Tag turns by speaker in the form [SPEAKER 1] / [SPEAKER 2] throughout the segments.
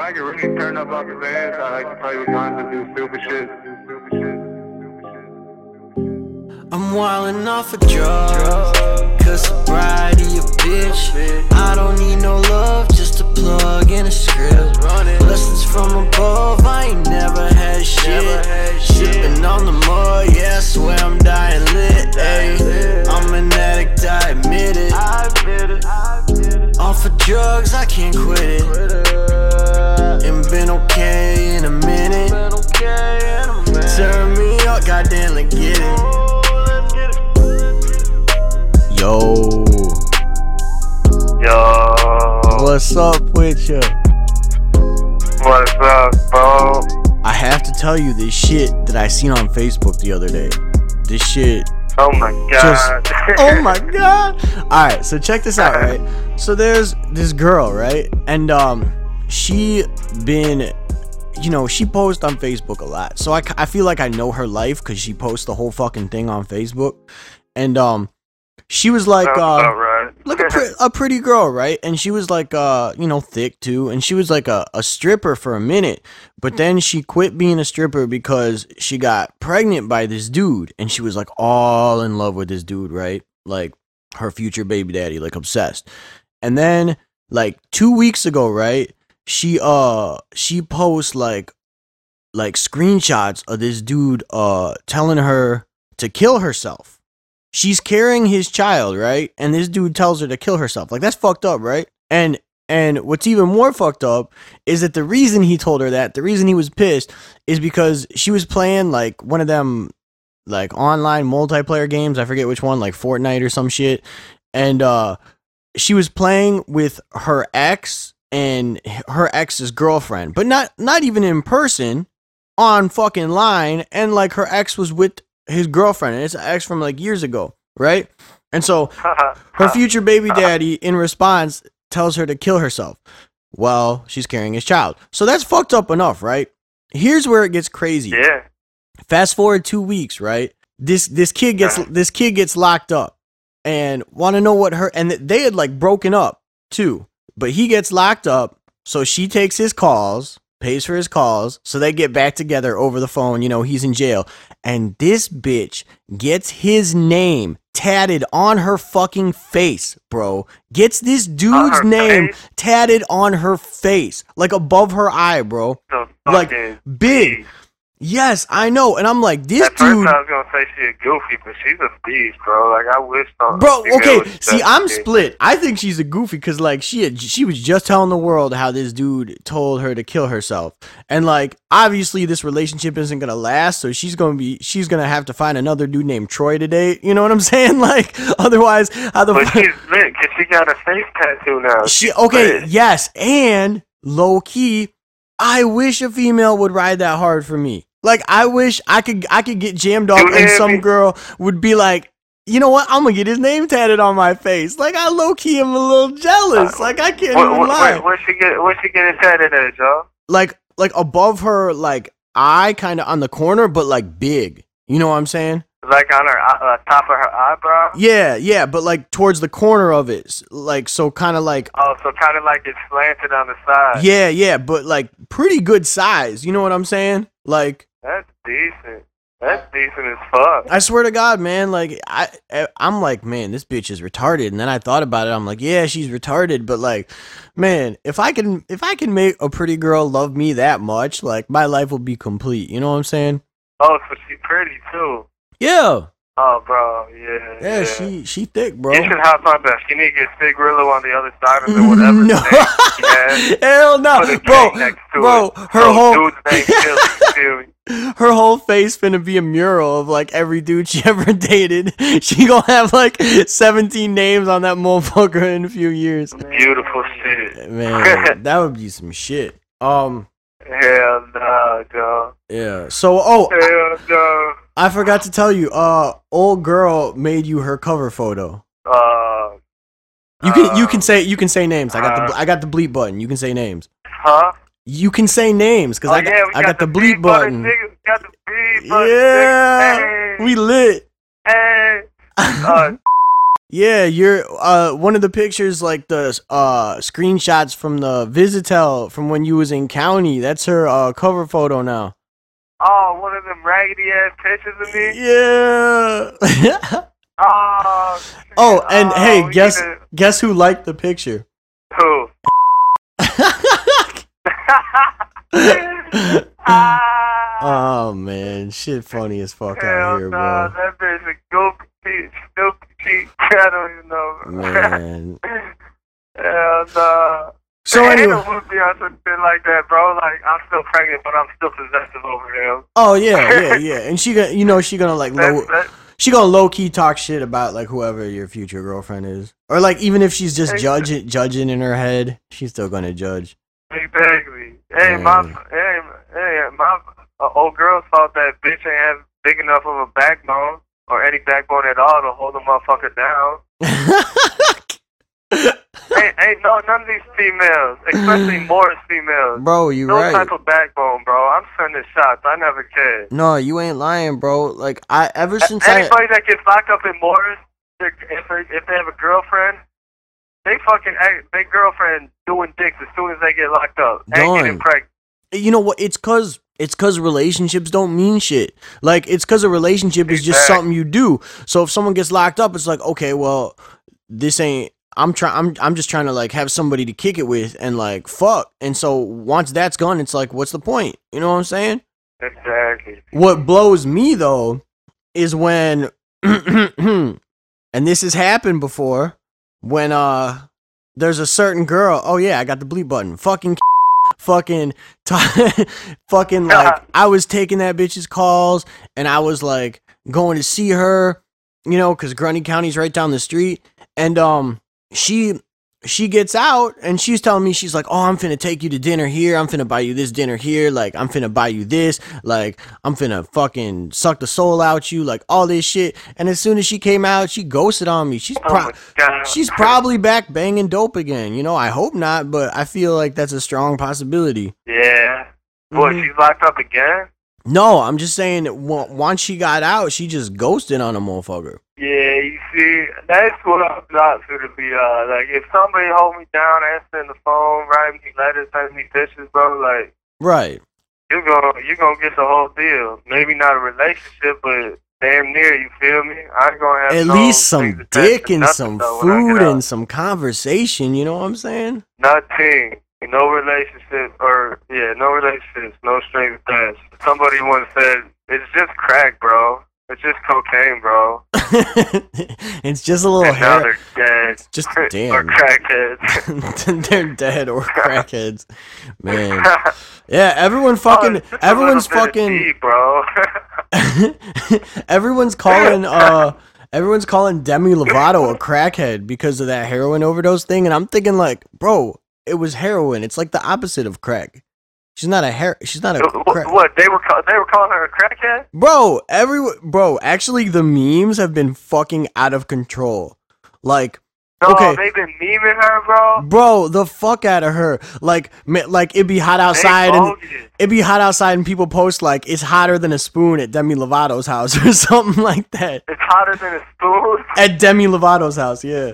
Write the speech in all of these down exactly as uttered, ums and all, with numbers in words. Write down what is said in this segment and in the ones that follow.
[SPEAKER 1] I can really turn up off his ass, I like to play with guns and do stupid shit.
[SPEAKER 2] I'm wildin' off of drugs, cause sobriety a bitch. I don't need no love, just a plug in a script. Lessons from above, I ain't never had shit. Sippin' on the mud, yeah, I swear I'm dying lit, ayy. I'm an addict, I admit it. Off of drugs, I can't quit it. Ain't been okay in a minute. Turn me up, goddamn, let's get it. Yo.
[SPEAKER 1] Yo.
[SPEAKER 2] What's up with ya?
[SPEAKER 1] What's up, bro?
[SPEAKER 2] I have to tell you this shit that I seen on Facebook the other day. This shit.
[SPEAKER 1] Oh my god.
[SPEAKER 2] Just, oh my god. Alright, so check this out, right? So there's this girl, right? And um, she been, you know, she posts on Facebook a lot. So I, I feel like I know her life because she posts the whole fucking thing on Facebook. And um, she was like, uh,
[SPEAKER 1] right.
[SPEAKER 2] like a, pre- a pretty girl, right? And she was like, uh, you know, thick too. And she was like a, a stripper for a minute. But then she quit being a stripper because she got pregnant by this dude. And she was like all in love with this dude, right? Like her future baby daddy, like obsessed. And then like two weeks ago, right? She, uh, she posts like, like screenshots of this dude, uh, telling her to kill herself. She's carrying his child, right? And this dude tells her to kill herself. Like, that's fucked up, right? And and what's even more fucked up is that the reason he told her that, the reason he was pissed, is because she was playing, like, one of them, like, online multiplayer games. I forget which one, like Fortnite or some shit. And uh, she was playing with her ex and her ex's girlfriend. But not, not even in person, on fucking line. And, like, her ex was with his girlfriend, and it's an ex from like years ago, right? And so her future baby daddy, in response, tells her to kill herself while she's carrying his child. So that's fucked up enough, right? Here's where it gets crazy.
[SPEAKER 1] Yeah.
[SPEAKER 2] Fast forward two weeks, right? This this kid gets this kid gets locked up, and want to know what her and they had like broken up too, but he gets locked up, so she takes his calls. Pays for his calls, so they get back together over the phone. You know, he's in jail. And this bitch gets his name tatted on her fucking face, bro. Gets this dude's name
[SPEAKER 1] face?
[SPEAKER 2] tatted on her face, like above her eye, bro.
[SPEAKER 1] So
[SPEAKER 2] Like,
[SPEAKER 1] fucking
[SPEAKER 2] big.
[SPEAKER 1] beast.
[SPEAKER 2] Yes, I know. And I'm like, this
[SPEAKER 1] At first
[SPEAKER 2] dude.
[SPEAKER 1] I was gonna say she's goofy, but she's a beast, bro. Like, I wish on
[SPEAKER 2] Bro, okay, see, I'm split. I think she's a goofy because, like, she had, she was just telling the world how this dude told her to kill herself, and like, obviously, this relationship isn't gonna last, so she's gonna be, she's gonna have to find another dude named Troy to date. You know what I'm saying? Like, otherwise, how the?
[SPEAKER 1] But
[SPEAKER 2] fuck?
[SPEAKER 1] she's lit because she got a face tattoo now.
[SPEAKER 2] She
[SPEAKER 1] She's
[SPEAKER 2] okay,
[SPEAKER 1] lit.
[SPEAKER 2] yes, and low key, I wish a female would ride that hard for me. Like, I wish I could I could get jammed up
[SPEAKER 1] You
[SPEAKER 2] and
[SPEAKER 1] hear
[SPEAKER 2] some
[SPEAKER 1] me?
[SPEAKER 2] girl would be like, you know what, I'm gonna get his name tatted on my face. Like, I low-key am a little jealous. Like, I can't
[SPEAKER 1] What,
[SPEAKER 2] even
[SPEAKER 1] what,
[SPEAKER 2] lie.
[SPEAKER 1] what, what she get? What she getting tatted at, y'all?
[SPEAKER 2] Like, like above her, like, eye, kind of on the corner, but, like, big. You know what I'm saying?
[SPEAKER 1] Like on her uh, top of her eyebrow?
[SPEAKER 2] Yeah, yeah, but, like, towards the corner of it. S- Like, so kind of like,
[SPEAKER 1] Oh, so kind of like it's slanted on the side.
[SPEAKER 2] yeah, yeah, but, like, pretty good size. You know what I'm saying? Like,
[SPEAKER 1] That's decent. That's decent as fuck.
[SPEAKER 2] I swear to God, man, like, I, I'm like, man, this bitch is retarded. And then I thought about it. I'm like, yeah, she's retarded. But like, man, if I can, if I can make a pretty girl love me that much, like, my life will be complete. You know what I'm saying?
[SPEAKER 1] Oh, so she pretty too.
[SPEAKER 2] Yeah.
[SPEAKER 1] Oh, bro, yeah.
[SPEAKER 2] Yeah, she, she thick, bro.
[SPEAKER 1] You should hop on that. She need to get Sig Rillo on the other side of it, whatever.
[SPEAKER 2] No.
[SPEAKER 1] Yeah.
[SPEAKER 2] Hell no.
[SPEAKER 1] Put a
[SPEAKER 2] Bro,
[SPEAKER 1] K next to
[SPEAKER 2] bro,
[SPEAKER 1] it.
[SPEAKER 2] her
[SPEAKER 1] So
[SPEAKER 2] whole,
[SPEAKER 1] dude's name Philly, you feel me?
[SPEAKER 2] her whole face finna be a mural of like every dude she ever dated. She gonna have like seventeen names on that motherfucker in a few years.
[SPEAKER 1] Beautiful shit.
[SPEAKER 2] Man, that would be some shit. Um,
[SPEAKER 1] Hell no, dog.
[SPEAKER 2] yeah. So, oh, I,
[SPEAKER 1] Hell no.
[SPEAKER 2] I forgot to tell you. Uh, old girl made you her cover photo.
[SPEAKER 1] Uh,
[SPEAKER 2] You can you
[SPEAKER 1] uh,
[SPEAKER 2] can say you can say names. I got the
[SPEAKER 1] uh,
[SPEAKER 2] I got the bleep button. You can say names.
[SPEAKER 1] Huh?
[SPEAKER 2] You can say names because
[SPEAKER 1] Oh,
[SPEAKER 2] I got
[SPEAKER 1] yeah, we
[SPEAKER 2] I got, the bleep
[SPEAKER 1] beat
[SPEAKER 2] button.
[SPEAKER 1] Nigga. We got the beat button.
[SPEAKER 2] Yeah,
[SPEAKER 1] Nigga. Hey.
[SPEAKER 2] we lit.
[SPEAKER 1] Hey. Uh,
[SPEAKER 2] Yeah, you're uh one of the pictures, like the uh screenshots from the Visitel from when you was in county. That's her uh cover photo now.
[SPEAKER 1] Oh, one of them raggedy ass pictures of me.
[SPEAKER 2] Yeah.
[SPEAKER 1] Oh.
[SPEAKER 2] Oh, and
[SPEAKER 1] oh,
[SPEAKER 2] hey,
[SPEAKER 1] we
[SPEAKER 2] guess
[SPEAKER 1] need to-
[SPEAKER 2] guess who liked the picture?
[SPEAKER 1] Who? Ah.
[SPEAKER 2] Oh man, shit funny as fuck out
[SPEAKER 1] Hell
[SPEAKER 2] here,
[SPEAKER 1] nah,
[SPEAKER 2] bro.
[SPEAKER 1] that bitch a goofy cheat, stupid cheat. I don't even know.
[SPEAKER 2] Man.
[SPEAKER 1] Hell nah.
[SPEAKER 2] So
[SPEAKER 1] Ain't
[SPEAKER 2] anyway,
[SPEAKER 1] no movie on some shit like that, bro. Like, I'm still pregnant, but I'm still possessive over him.
[SPEAKER 2] oh yeah, yeah, yeah, and she gonna, you know, she gonna like low,
[SPEAKER 1] That's, that,
[SPEAKER 2] she gonna low key talk shit about like whoever your future girlfriend is, or like even if she's just
[SPEAKER 1] Hey.
[SPEAKER 2] judging, judging in her head, she's still gonna judge.
[SPEAKER 1] exactly. Hey, my,
[SPEAKER 2] Man.
[SPEAKER 1] hey, hey, my uh, old girl thought that bitch ain't have big enough of a backbone or any backbone at all to hold a motherfucker down. ain't, ain't no none of these females, especially Morris females.
[SPEAKER 2] Bro, you
[SPEAKER 1] No
[SPEAKER 2] right.
[SPEAKER 1] type of backbone, bro. I'm sending shots. I never cared.
[SPEAKER 2] No, you ain't lying, bro. Like I ever since I
[SPEAKER 1] Anybody that gets locked up in Morris, they're- if they, if they have a girlfriend, they fucking act- they girlfriend doing dicks as soon as they get locked up and
[SPEAKER 2] Done.
[SPEAKER 1] getting pregnant.
[SPEAKER 2] you know what? It's cause it's cause relationships don't mean shit. Like it's cause a relationship is just
[SPEAKER 1] Exactly.
[SPEAKER 2] something you do. So if someone gets locked up, it's like, okay, well, this ain't. I'm trying. I'm I'm just trying to like have somebody to kick it with and like fuck. And so once that's gone, it's like, what's the point? You know what I'm saying?
[SPEAKER 1] Exactly.
[SPEAKER 2] What blows me though is when, and this has happened before, when uh there's a certain girl. Oh yeah, I got the bleep button. Fucking. Fucking, t- fucking like I was taking that bitch's calls and I was like going to see her, you know, because Grundy County's right down the street, and um, she she gets out and she's telling me, she's like, oh, I'm finna take you to dinner here, I'm finna buy you this dinner here, like I'm finna buy you this, like I'm finna fucking suck the soul out you, like all this shit. And as soon as she came out, she ghosted on me. She's
[SPEAKER 1] Oh
[SPEAKER 2] pro-
[SPEAKER 1] my God.
[SPEAKER 2] she's probably back banging dope again. You know, I hope not, but I feel like that's a strong possibility.
[SPEAKER 1] Yeah. Boy,
[SPEAKER 2] Mhm.
[SPEAKER 1] she's locked up again?
[SPEAKER 2] No, I'm just saying that on- once she got out, she just ghosted on a motherfucker.
[SPEAKER 1] Yeah, you see, that's what I'm not gonna be, uh, like, if somebody hold me down, answering the phone, writing me letters, sending me pictures, bro, like,
[SPEAKER 2] Right.
[SPEAKER 1] you're gonna, you're gonna get the whole deal. Maybe not a relationship, but damn near, you feel me? I ain't gonna have
[SPEAKER 2] At
[SPEAKER 1] no
[SPEAKER 2] least some
[SPEAKER 1] things attached
[SPEAKER 2] dick
[SPEAKER 1] to
[SPEAKER 2] and
[SPEAKER 1] nothing,
[SPEAKER 2] some
[SPEAKER 1] though, when I
[SPEAKER 2] food
[SPEAKER 1] get out.
[SPEAKER 2] and some conversation, you know what I'm saying?
[SPEAKER 1] Nothing. No relationship, or, yeah, no relationships, no strings attached. Somebody once said, it's just crack, bro. It's just cocaine, bro.
[SPEAKER 2] It's just a little
[SPEAKER 1] And now
[SPEAKER 2] hair.
[SPEAKER 1] they're dead.
[SPEAKER 2] Just
[SPEAKER 1] or
[SPEAKER 2] damn.
[SPEAKER 1] crackheads.
[SPEAKER 2] They're dead or crackheads. Man. Yeah, everyone fucking
[SPEAKER 1] Oh, it's just a
[SPEAKER 2] everyone's
[SPEAKER 1] little bit of
[SPEAKER 2] fucking
[SPEAKER 1] tea, bro.
[SPEAKER 2] everyone's calling uh everyone's calling Demi Lovato a crackhead because of that heroin overdose thing, and I'm thinking like, bro, it was heroin. It's like the opposite of crack. She's not a hair. She's not a crack.
[SPEAKER 1] what, what? They were call- they were calling her a crackhead?
[SPEAKER 2] Bro, every bro, actually the memes have been fucking out of control. Like,
[SPEAKER 1] No,
[SPEAKER 2] okay,
[SPEAKER 1] they've been memeing her, bro.
[SPEAKER 2] bro, the fuck out of her. Like, ma- like it'd be hot outside
[SPEAKER 1] They
[SPEAKER 2] and
[SPEAKER 1] bogus.
[SPEAKER 2] it'd be hot outside and people post like it's hotter than a spoon at Demi Lovato's house or something like that.
[SPEAKER 1] It's hotter than a spoon.
[SPEAKER 2] At Demi Lovato's house, yeah.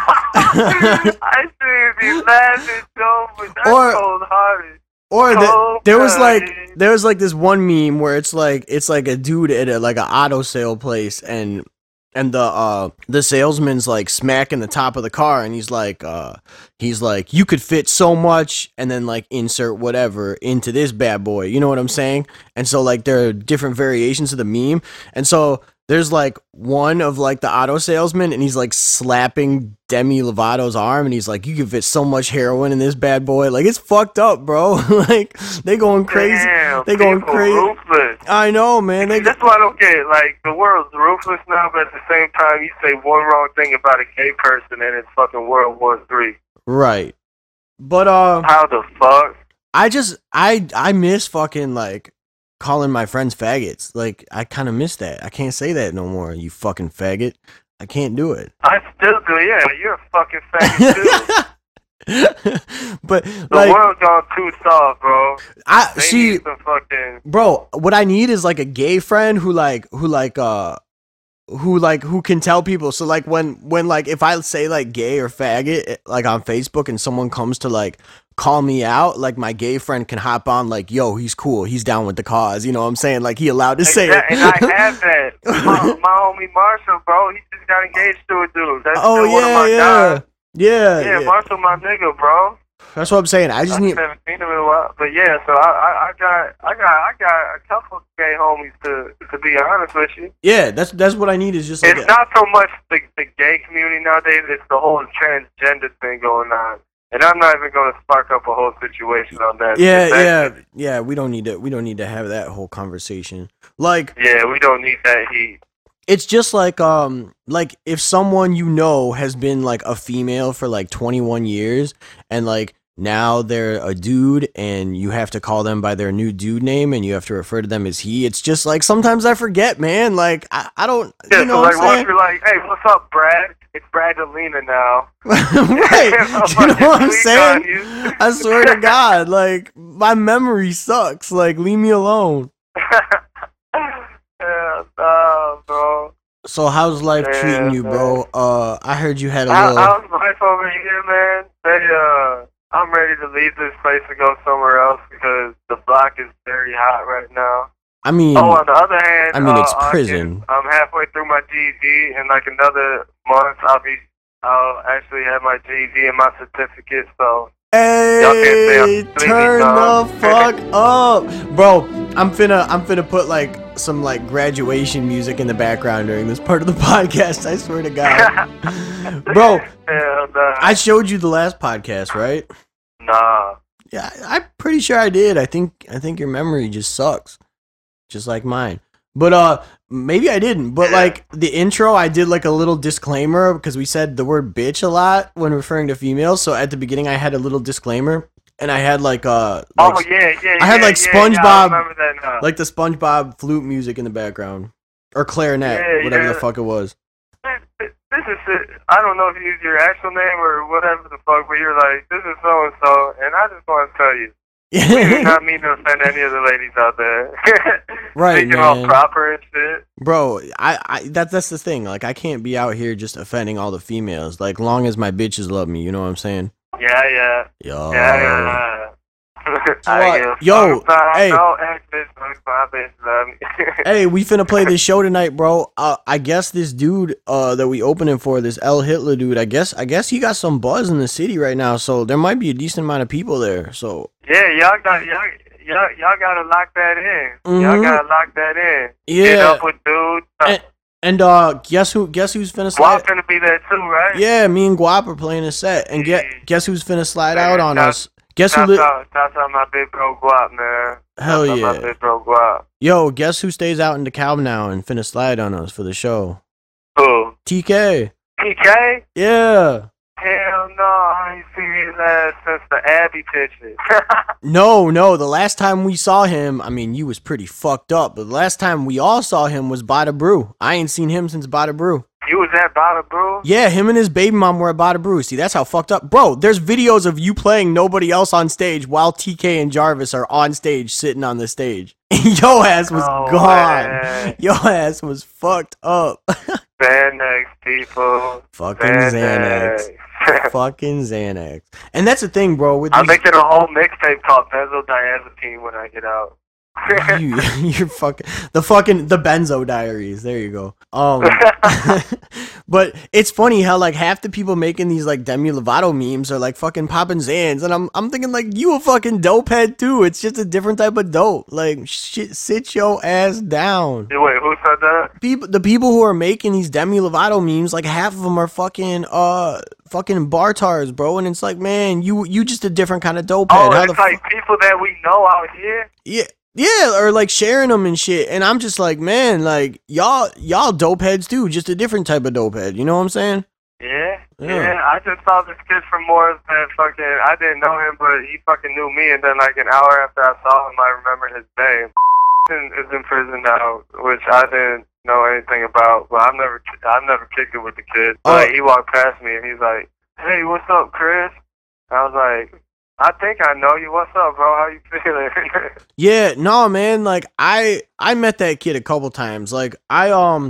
[SPEAKER 1] I see these laughing so, but that's
[SPEAKER 2] Or-
[SPEAKER 1] cold hearted.
[SPEAKER 2] Or the,
[SPEAKER 1] Oh,
[SPEAKER 2] there was like
[SPEAKER 1] buddy.
[SPEAKER 2] there was like this one meme where it's like it's like a dude at a, like an auto sale place, and and the uh the salesman's like smacking the top of the car, and he's like uh he's like, you could fit so much, and then like insert whatever into this bad boy, you know what I'm saying? And so like there are different variations of the meme, and so there's like one of like the auto salesman, and he's like slapping Demi Lovato's arm, and he's like, you can fit so much heroin in this bad boy. Like, it's fucked up, bro. Like, they going crazy.
[SPEAKER 1] Damn,
[SPEAKER 2] They going
[SPEAKER 1] people
[SPEAKER 2] crazy.
[SPEAKER 1] ruthless.
[SPEAKER 2] I know, man. They
[SPEAKER 1] That's what I don't get. Like, the world's ruthless now, but at the same time, you say one wrong thing about a gay person, and it's fucking World War Three.
[SPEAKER 2] right. But uh,
[SPEAKER 1] How the fuck?
[SPEAKER 2] I just I I miss fucking like calling my friends faggots. Like, I kind of miss that. I can't say that no more. You fucking faggot. I can't do it.
[SPEAKER 1] I still do, yeah. You're a fucking faggot too.
[SPEAKER 2] But
[SPEAKER 1] The
[SPEAKER 2] like,
[SPEAKER 1] world's gone too soft, bro.
[SPEAKER 2] I
[SPEAKER 1] They
[SPEAKER 2] see.
[SPEAKER 1] need some fucking.
[SPEAKER 2] Bro, what I need is like a gay friend who like who like uh who like who can tell people. So like when when like if I say like gay or faggot like on Facebook and someone comes to like call me out, like my gay friend can hop on like, yo, he's cool, he's down with the cause, you know what I'm saying? Like he allowed to say it.
[SPEAKER 1] And I have that. my, my homie Marshall, bro, he just got engaged to a dude. That's
[SPEAKER 2] oh
[SPEAKER 1] still
[SPEAKER 2] yeah,
[SPEAKER 1] one of my
[SPEAKER 2] yeah.
[SPEAKER 1] guys.
[SPEAKER 2] yeah,
[SPEAKER 1] yeah,
[SPEAKER 2] yeah.
[SPEAKER 1] Marshall, my nigga, bro.
[SPEAKER 2] That's what I'm saying. I just
[SPEAKER 1] I
[SPEAKER 2] need.
[SPEAKER 1] haven't seen him in a while, but yeah. So I, I, I got, I got, I got a couple gay homies to, to be honest with you.
[SPEAKER 2] Yeah, that's that's what I need is just. Like
[SPEAKER 1] It's
[SPEAKER 2] a,
[SPEAKER 1] not so much the the gay community nowadays. It's the whole transgender thing going on, and I'm not even going to spark up a whole situation on that.
[SPEAKER 2] Yeah,
[SPEAKER 1] that,
[SPEAKER 2] yeah, yeah. We don't need to. We don't need to have that whole conversation. Like.
[SPEAKER 1] Yeah, we don't need that heat.
[SPEAKER 2] It's just like um like if someone you know has been like a female for like twenty-one years and like now they're a dude and you have to call them by their new dude name and you have to refer to them as he. It's just like sometimes I forget, man. Like I, I don't
[SPEAKER 1] Yeah,
[SPEAKER 2] you know
[SPEAKER 1] so
[SPEAKER 2] what
[SPEAKER 1] like
[SPEAKER 2] I'm
[SPEAKER 1] once
[SPEAKER 2] saying?
[SPEAKER 1] you're like, hey, what's up, Brad? It's Brad Alina now.
[SPEAKER 2] Right. You know what I'm saying?
[SPEAKER 1] You.
[SPEAKER 2] I swear to God, like my memory sucks. Like leave me alone.
[SPEAKER 1] Yeah, nah, bro.
[SPEAKER 2] So how's life
[SPEAKER 1] Yeah,
[SPEAKER 2] treating you,
[SPEAKER 1] man.
[SPEAKER 2] bro? Uh I heard you had a
[SPEAKER 1] How,
[SPEAKER 2] little
[SPEAKER 1] how's life over here, man? They, uh, I'm ready to leave this place and go somewhere else because the block is very hot right now.
[SPEAKER 2] I mean
[SPEAKER 1] Oh, on the other hand,
[SPEAKER 2] I mean, it's
[SPEAKER 1] uh, I
[SPEAKER 2] prison.
[SPEAKER 1] can- I'm halfway through my G E D. In like another month, I'll be, I'll actually have my G E D and my certificate. So Y'all can't say
[SPEAKER 2] Hey,
[SPEAKER 1] I'm completely
[SPEAKER 2] turn the
[SPEAKER 1] dumb.
[SPEAKER 2] fuck up, bro. I'm finna, I'm finna put like some like graduation music in the background during this part of the podcast. I swear to God, bro.
[SPEAKER 1] Hell nah.
[SPEAKER 2] I showed you the last podcast, right?
[SPEAKER 1] Nah.
[SPEAKER 2] Yeah, I, I'm pretty sure I did. I think, I think your memory just sucks, just like mine. But uh, maybe I didn't. But
[SPEAKER 1] Yeah.
[SPEAKER 2] like the intro, I did like a little disclaimer because we said the word bitch a lot when referring to females. So at the beginning, I had a little disclaimer, and I had like uh,
[SPEAKER 1] Oh
[SPEAKER 2] like,
[SPEAKER 1] yeah, yeah.
[SPEAKER 2] I had,
[SPEAKER 1] yeah,
[SPEAKER 2] like,
[SPEAKER 1] yeah, yeah, I
[SPEAKER 2] SpongeBob-
[SPEAKER 1] remember that now.
[SPEAKER 2] like the SpongeBob flute music in the background or clarinet,
[SPEAKER 1] Yeah,
[SPEAKER 2] whatever
[SPEAKER 1] yeah.
[SPEAKER 2] the fuck it was.
[SPEAKER 1] This is it. I don't know if you use your actual name or whatever the fuck, but you're like, this is so and so, and I just want to tell you, we do not mean to offend any of the ladies out there.
[SPEAKER 2] Right,
[SPEAKER 1] Speaking all
[SPEAKER 2] man.
[SPEAKER 1] proper and shit.
[SPEAKER 2] Bro, I, I that that's the thing. Like I can't be out here just offending all the females. Like long as my bitches love me, you know what I'm saying?
[SPEAKER 1] Yeah, yeah,
[SPEAKER 2] Yo.
[SPEAKER 1] yeah, yeah. I give a
[SPEAKER 2] Yo,
[SPEAKER 1] fuck about
[SPEAKER 2] hey.
[SPEAKER 1] no ex-bitch, fuck my bitch, love me.
[SPEAKER 2] Hey, we finna play this show tonight, bro. Uh, I guess this dude uh, that we opening for, this L Hitler dude, I guess I guess he got some buzz in the city right now, so there might be a decent amount of people there. So
[SPEAKER 1] Yeah, y'all got y'all. Y'all, y'all gotta lock that in. Y'all
[SPEAKER 2] Mhm.
[SPEAKER 1] gotta lock that in. Get
[SPEAKER 2] yeah,
[SPEAKER 1] up with dudes.
[SPEAKER 2] and, and uh, guess who? Guess who's finna
[SPEAKER 1] Guap
[SPEAKER 2] slide?
[SPEAKER 1] finna be there too, right?
[SPEAKER 2] Yeah, me and Guap are playing a set, and get
[SPEAKER 1] Yeah.
[SPEAKER 2] guess who's finna slide
[SPEAKER 1] Man,
[SPEAKER 2] out on
[SPEAKER 1] shout-
[SPEAKER 2] us? Guess who?
[SPEAKER 1] Shout
[SPEAKER 2] Li-
[SPEAKER 1] out, shout out my big bro Guap, man.
[SPEAKER 2] Hell
[SPEAKER 1] Shout out my
[SPEAKER 2] yeah!
[SPEAKER 1] big bro Guap.
[SPEAKER 2] Yo, guess who stays out in DeKalb now and finna slide on us for the show?
[SPEAKER 1] Who?
[SPEAKER 2] T K.
[SPEAKER 1] P K?
[SPEAKER 2] Yeah.
[SPEAKER 1] Hell no, I ain't seen his ass since the Abby pictures.
[SPEAKER 2] No, no. The last time we saw him, I mean, you was pretty fucked up. But the last time we all saw him was Bada Brew. I ain't seen him since Bada Brew.
[SPEAKER 1] You was at Bada Brew?
[SPEAKER 2] Yeah, him and his baby mom were at Bada Brew. See, that's how fucked up. Bro, there's videos of you playing nobody else on stage while T K and Jarvis are on stage sitting on the stage. Yo ass was
[SPEAKER 1] Oh,
[SPEAKER 2] gone.
[SPEAKER 1] man.
[SPEAKER 2] Yo ass was fucked up.
[SPEAKER 1] Xanax, people.
[SPEAKER 2] Fucking Xanax. Fucking Xanax. And that's the thing, bro. With
[SPEAKER 1] I'm
[SPEAKER 2] these,
[SPEAKER 1] making a whole mixtape called Benzodiazepine when I get out.
[SPEAKER 2] you, you're fucking the fucking the Benzo Diaries. There you go. Um, but it's funny how like half the people making these like Demi Lovato memes are like fucking popping Xans, and I'm I'm thinking like you a fucking dope head too. It's just a different type of dope. Like shit, sit your ass down.
[SPEAKER 1] Wait, who said that?
[SPEAKER 2] People, the people who are making these Demi Lovato memes, like half of them are fucking uh fucking bartars, bro. And it's like, man, you you just a different kind of dope head.
[SPEAKER 1] Oh,
[SPEAKER 2] How
[SPEAKER 1] it's
[SPEAKER 2] the
[SPEAKER 1] like
[SPEAKER 2] fu-
[SPEAKER 1] people that we know out here?
[SPEAKER 2] yeah. Yeah, or like sharing them and shit. And I'm just like, man, like y'all y'all dope heads too, just a different type of dope head. You know what I'm saying?
[SPEAKER 1] Yeah,
[SPEAKER 2] Yeah.
[SPEAKER 1] yeah. I just saw this kid from Morris that fucking, I didn't know him, but he fucking knew me. And then like an hour after I saw him, I remember his name. Is in prison now, which I didn't know anything about. But I've never, I've never kicked it with the kid.
[SPEAKER 2] Oh.
[SPEAKER 1] Like he walked past me and he's like, "Hey, what's up, Chris?" I was like, "I think I know you. What's up, bro? How you feeling?"
[SPEAKER 2] Yeah, no, man. Like I I met that kid a couple times. Like I um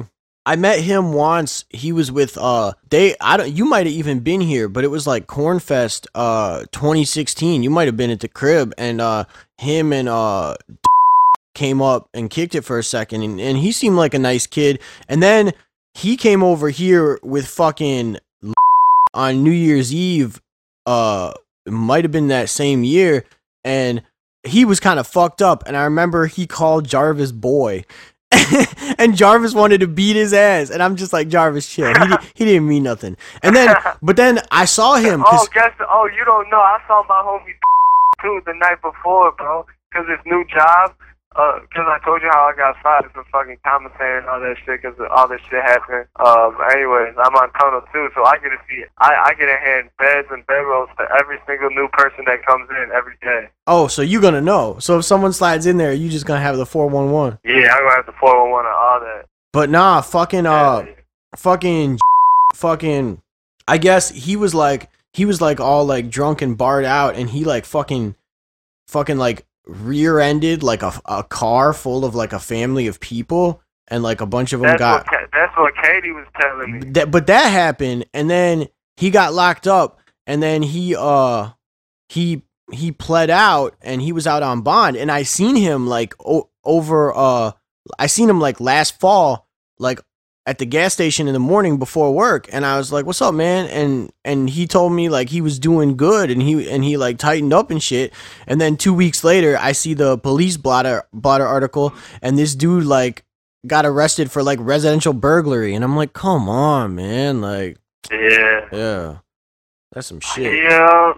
[SPEAKER 2] I met him once. He was with uh they I don't you might have even been here, but it was like Cornfest uh twenty sixteen. You might have been at the crib, and uh him and uh came up and kicked it for a second, and, and he seemed like a nice kid. And then he came over here with fucking on New Year's Eve. Uh it might have been that same year, and he was kind of fucked up, and I remember he called Jarvis boy. And Jarvis wanted to beat his ass, and I'm just like, Jarvis, chill. He, di- he didn't mean nothing. And then, but then I saw him.
[SPEAKER 1] Oh, guess. Oh, you don't know. I saw my homie too the night before, bro. Cause his new job. Uh, cause I told you how I got fired for fucking commissary and all that shit. Cause all this shit happened. Um. Anyways, I'm on tunnel too, so I get to see. I I get to hand beds and bedrolls to every single new person that comes in every day.
[SPEAKER 2] Oh, so you gonna know. So if someone slides in there, you just gonna have the four one one.
[SPEAKER 1] Yeah, I'm gonna have the four one one and all that.
[SPEAKER 2] But nah, fucking uh,
[SPEAKER 1] Yeah.
[SPEAKER 2] fucking, fucking. I guess he was like he was like all like drunk and barred out, and he like fucking, fucking like rear-ended like a a car full of like a family of people, and like a bunch of them
[SPEAKER 1] That's
[SPEAKER 2] got.
[SPEAKER 1] what Ka- that's what Katie was telling me.
[SPEAKER 2] That, but that happened, and then he got locked up, and then he uh he he pled out, and he was out on bond, and I seen him like o- over uh I seen him like last fall, like at the gas station in the morning before work, and I was like, "What's up, man?" And and he told me like he was doing good, and he and he like tightened up and shit. And then two weeks later, I see the police blotter blotter article, and this dude like got arrested for like residential burglary, and I'm like, "Come on, man!" Like,
[SPEAKER 1] Yeah.
[SPEAKER 2] yeah, that's some shit.
[SPEAKER 1] Yeah.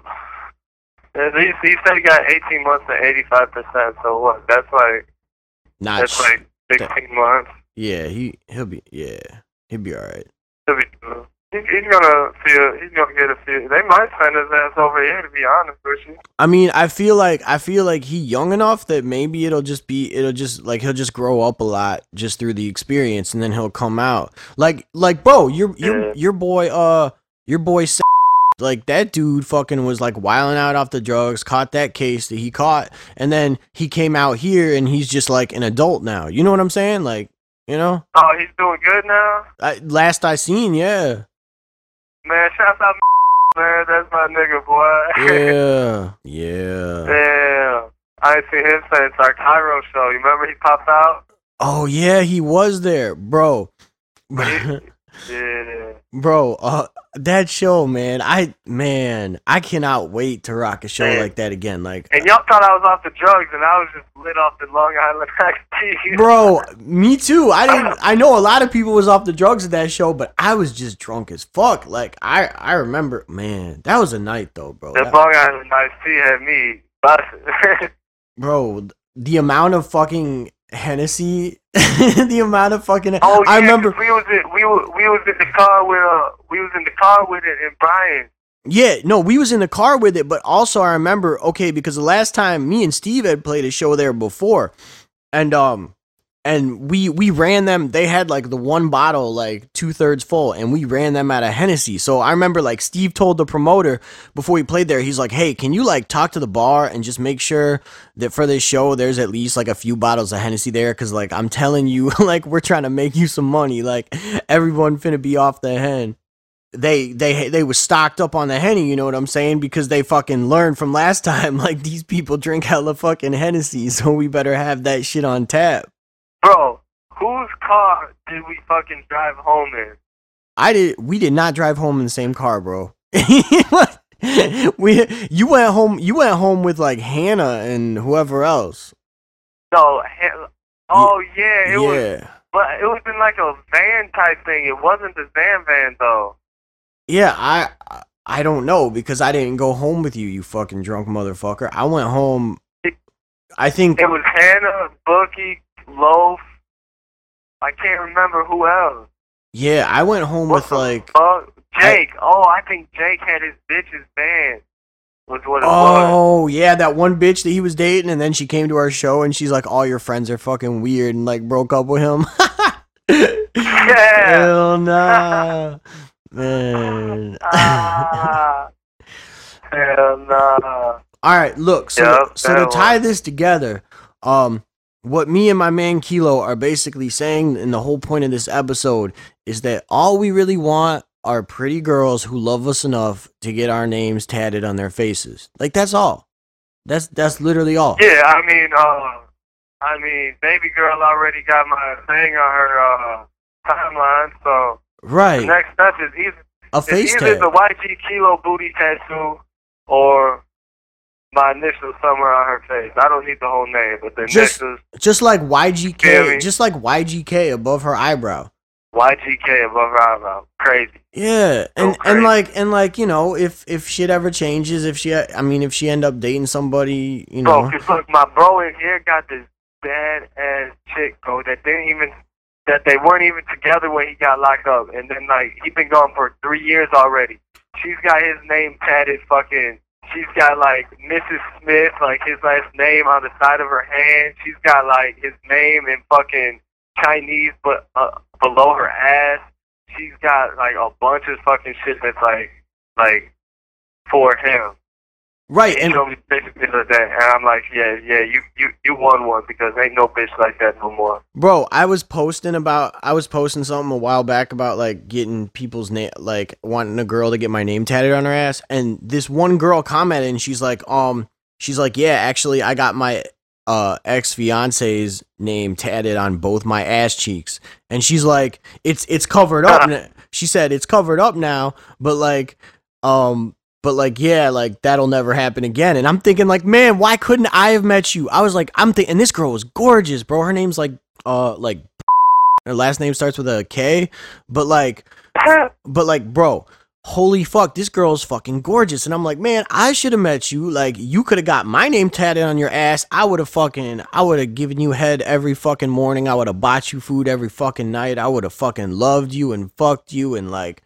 [SPEAKER 1] He, he said he got eighteen months and eighty-five percent. So what? That's like
[SPEAKER 2] Not
[SPEAKER 1] that's
[SPEAKER 2] sh-
[SPEAKER 1] like sixteen months.
[SPEAKER 2] yeah, he he'll be yeah, he'll be all right.
[SPEAKER 1] He'll be, he, he's gonna feel. He's gonna get a few. They might send his ass over here. To be honest with you.
[SPEAKER 2] I mean, I feel like I feel like he young enough that maybe it'll just be it'll just like he'll just grow up a lot just through the experience, and then he'll come out like like bro, your your
[SPEAKER 1] Yeah.
[SPEAKER 2] your boy uh your boy Sa- like that dude fucking was like wilding out off the drugs, caught that case that he caught, and then he came out here and he's just like an adult now. You know what I'm saying? Like, you know,
[SPEAKER 1] Oh, he's doing good now.
[SPEAKER 2] I, last I seen, yeah,
[SPEAKER 1] Man, shout out, man. That's my nigga, boy.
[SPEAKER 2] yeah, yeah.
[SPEAKER 1] Damn. I ain't seen him since our Cairo show. You remember he popped out?
[SPEAKER 2] Oh yeah, he was there, bro.
[SPEAKER 1] Yeah.
[SPEAKER 2] Bro, uh, that show, man, I man, I cannot wait to rock a show
[SPEAKER 1] Man.
[SPEAKER 2] like that again. Like,
[SPEAKER 1] And y'all thought I was off the drugs, and I was just lit off the Long Island iced tea.
[SPEAKER 2] bro, me too. I didn't. I know a lot of people was off the drugs at that show, but I was just drunk as fuck. Like, I I remember, man, that was a night though, bro.
[SPEAKER 1] The
[SPEAKER 2] That-
[SPEAKER 1] Long Island iced tea had me busted.
[SPEAKER 2] bro, the amount of fucking Hennessy, the amount of fucking.
[SPEAKER 1] Oh yeah,
[SPEAKER 2] I remember.
[SPEAKER 1] 'cause we was in we was, we was in the car with uh we was in the car with it and Brian.
[SPEAKER 2] Yeah, no, we was in the car with it, but also I remember, okay, because the last time me and Steve had played a show there before, and um, and we we ran them. They had like the one bottle like two thirds full, and we ran them out of Hennessy. So I remember like Steve told the promoter before we played there, he's like, "Hey, can you like talk to the bar and just make sure that for this show there's at least like a few bottles of Hennessy there? Because like I'm telling you, like we're trying to make you some money. Like everyone finna be off the hen." They they they was stocked up on the Henny, you know what I'm saying? Because they fucking learned from last time, like these people drink hella fucking Hennessy, so we better have that shit on tap.
[SPEAKER 1] Bro, whose car did we fucking drive home in?
[SPEAKER 2] I did. We did not drive home in the same car, bro. we you went home. You went home with like Hannah and whoever else.
[SPEAKER 1] No, he- oh yeah, it was,
[SPEAKER 2] Yeah,
[SPEAKER 1] but it was in like a van type thing. It wasn't the Zan van though.
[SPEAKER 2] yeah. I I don't know because I didn't go home with you, you fucking drunk motherfucker. I went home. I think
[SPEAKER 1] It was Hannah, Bookie, Loaf. I can't remember who else.
[SPEAKER 2] yeah. I went home
[SPEAKER 1] What
[SPEAKER 2] with
[SPEAKER 1] the
[SPEAKER 2] like.
[SPEAKER 1] fuck? Jake. oh, I think Jake had his bitch's van. Was what it was.
[SPEAKER 2] Oh yeah, that one bitch that he was dating, and then she came to our show, and she's like, "All your friends are fucking weird," and like broke up with him.
[SPEAKER 1] Yeah.
[SPEAKER 2] Hell nah, man.
[SPEAKER 1] Ah. Hell nah.
[SPEAKER 2] All right, look. So
[SPEAKER 1] Yep,
[SPEAKER 2] so to
[SPEAKER 1] that
[SPEAKER 2] tie
[SPEAKER 1] one.
[SPEAKER 2] this together, um, what me and my man Kilo are basically saying, and the whole point of this episode is that all we really want are pretty girls who love us enough to get our names tatted on their faces. Like, that's all. That's that's literally all.
[SPEAKER 1] Yeah, I mean, uh, I mean, baby girl already got my thing on her uh, timeline, so
[SPEAKER 2] right.
[SPEAKER 1] The next step is either
[SPEAKER 2] a face
[SPEAKER 1] it's either
[SPEAKER 2] tag.
[SPEAKER 1] the Y G Kilo booty tattoo or my initials somewhere on her face. I don't need the whole name, but the
[SPEAKER 2] just,
[SPEAKER 1] initials.
[SPEAKER 2] Just like Y G K,
[SPEAKER 1] yeah,
[SPEAKER 2] just like Y G K above her eyebrow.
[SPEAKER 1] Y G K above her eyebrow. Crazy.
[SPEAKER 2] Yeah, and
[SPEAKER 1] so crazy.
[SPEAKER 2] and like and like you know, if if shit ever changes, if she, I mean, if she end up dating somebody, you know.
[SPEAKER 1] Bro, cause look, my bro in here got this bad ass chick, bro, that didn't even, that they weren't even together when he got locked up, and then like he been gone for three years already. She's got his name tatted, fucking. She's got like Missus Smith, like his last name on the side of her hand. She's got like his name in fucking Chinese, but uh, below her ass. She's got like a bunch of fucking shit that's like, like for him.
[SPEAKER 2] Right,
[SPEAKER 1] he
[SPEAKER 2] and
[SPEAKER 1] showed me basically that, and I'm like, yeah, yeah, you, you, you won one because ain't no bitch like that no more.
[SPEAKER 2] Bro, I was posting about, I was posting something a while back about like getting people's name, like wanting a girl to get my name tatted on her ass, and this one girl commented, and she's like, um, she's like, yeah, actually, I got my uh ex fiance's name tatted on both my ass cheeks, and she's like, it's it's covered up. N- she said it's covered up now, but like, um. But like, yeah, like that'll never happen again. And I'm thinking like, man, why couldn't I have met you? I was like, I'm thinking, and this girl was gorgeous, bro. Her name's like, uh, like, her last name starts with a K, but like, but like, bro, holy fuck, this girl's fucking gorgeous. And I'm like, man, I should have met you. Like, you could have got my name tatted on your ass. I would have fucking, I would have given you head every fucking morning. I would have bought you food every fucking night. I would have fucking loved you and fucked you and like,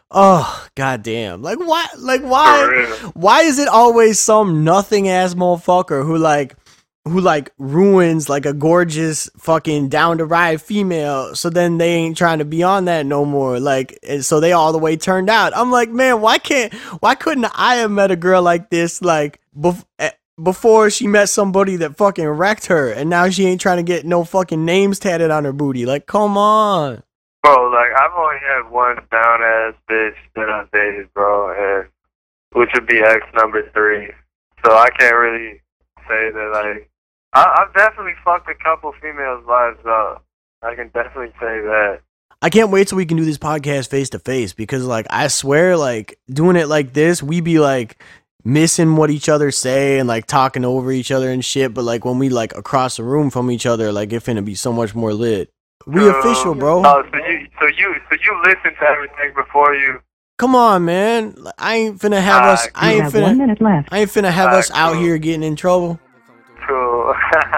[SPEAKER 2] oh goddamn! Like why? Like why? Why is it always some nothing ass motherfucker who like, who like ruins like a gorgeous fucking down to ride female? So then they ain't trying to be on that no more. Like, and so they all the way turned out. I'm like, man, why can't? Why couldn't I have met a girl like this? Like bef- before she met somebody that fucking wrecked her, and now she ain't trying to get no fucking names tatted on her booty. Like, come on.
[SPEAKER 1] Bro, like, I've only had one down-ass bitch that I've dated, bro, and which would be ex number three. So I can't really say that, like, I, I've definitely fucked a couple females' lives up. I can definitely say that.
[SPEAKER 2] I can't wait till we can do this podcast face-to-face, because, like, I swear, like, doing it like this, we be, like, missing what each other say and, like, talking over each other and shit, but, like, when we, like, across the room from each other, like, it's finna be so much more lit. We uh, official, bro.
[SPEAKER 1] Oh, so you, so you, so you listen to everything before you.
[SPEAKER 2] Come on, man. I ain't finna have uh, us. I ain't finna. One minute left. I ain't finna have uh, us cool. out here getting in trouble.
[SPEAKER 1] Cool.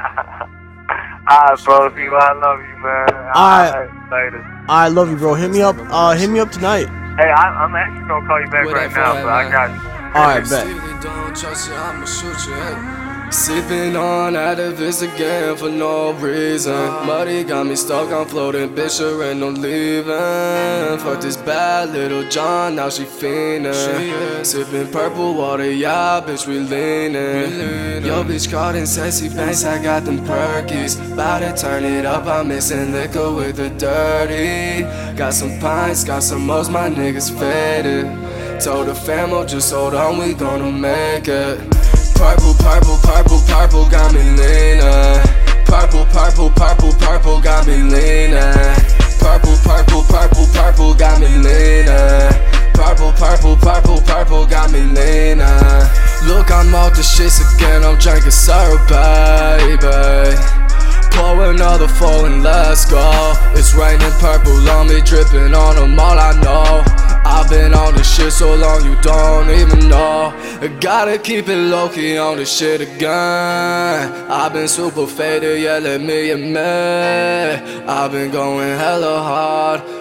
[SPEAKER 1] Alright, bro. See, I love you, man.
[SPEAKER 2] Alright.
[SPEAKER 1] Later.
[SPEAKER 2] I love you, bro. Hit me up. Uh, hit me up tonight.
[SPEAKER 1] Hey, I, I'm actually gonna call you back what right now, but I got you.
[SPEAKER 2] Alright, bet.
[SPEAKER 3] Sipping on Actavis again for no reason. Muddy got me stuck, I'm floating, bitch, there ain't no leaving. Fuck this bad little John, now she fiendin'. Sipping purple water, yeah, bitch, we leanin'. Yo, bitch, caught in sexy banks, I got them perkies. Bout to turn it up, I'm mixing liquor with the dirty. Got some pints, got some most, my niggas faded. Told the famo, just hold on, we gonna make it. Purple, purple, purple, purple got me leanin'. Purple, purple, purple, purple got me leanin'. Purple, purple, purple, purple got me leanin'. Purple, purple, purple, purple got me leanin'. Look, I'm off the shits again, I'm drinking syrup, baby. Pour another four and let's go. It's raining purple on me, dripping on them, all I know. I've been on this shit so long you don't even know. I gotta keep it low-key on this shit again. I've been super faded, yeah, let me admit. I've been going hella hard.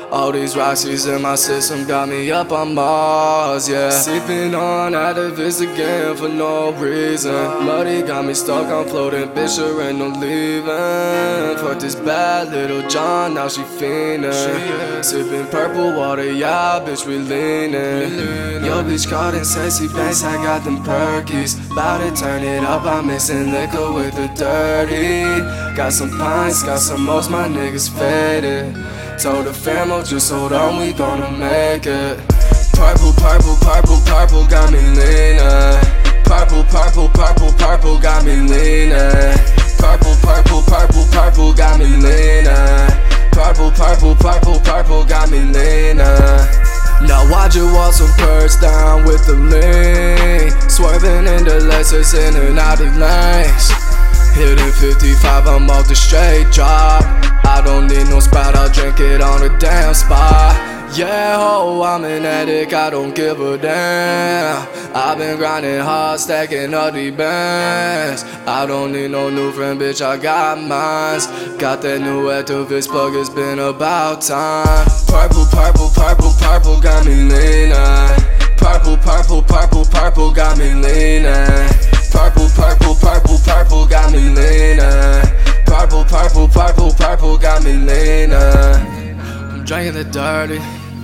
[SPEAKER 3] All these Roxys in my system got me up on Mars, yeah. Sipping on Actavis again for no reason. Muddy got me stuck, I'm floating, bitch, there ain't no leaving. Fuck this bad little John, now she fiendin'. Sipping purple water, yeah, bitch, we leanin'. Yo, bitch, caught in sexy banks, I got them perkies. Bout to turn it up, I'm mixing liquor with the dirty. Got some pints, got some most, my niggas faded. Told the fam, oh, just hold on, we gonna make it. Purple, purple, purple, purple, got me leanin'. Purple, purple, purple, purple, got me leanin'. Purple, purple, purple, purple, got me leanin'. Purple, purple, purple, purple, got me leanin'. Now I just walk some purse down with the lean. Swerving in the Lexus in and out of lanes. Hitting fifty-five, I'm off the straight drop. I don't need no spot, I'll drink it on the damn spot. Yeah, ho, I'm an addict, I don't give a damn. I've been grinding hard, stacking up the bands. I don't need no new friend, bitch, I got mines. Got that new Actavis plug, it's been about time. Purple, purple, purple, purple, got me leanin'. Purple, purple, purple, purple, got me leanin'. Purple, purple, purple, purple, got me leanin'. Purple, purple, purple, purple, got me leanin'. I'm drinking the dirty,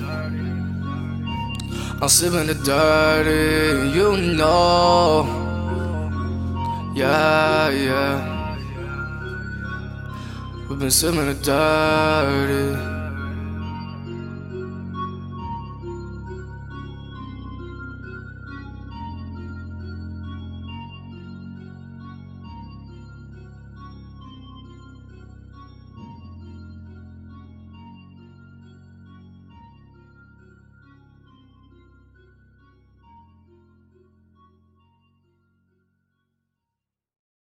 [SPEAKER 3] I'm sipping the dirty, you know. Yeah, yeah. We've been sipping the dirty.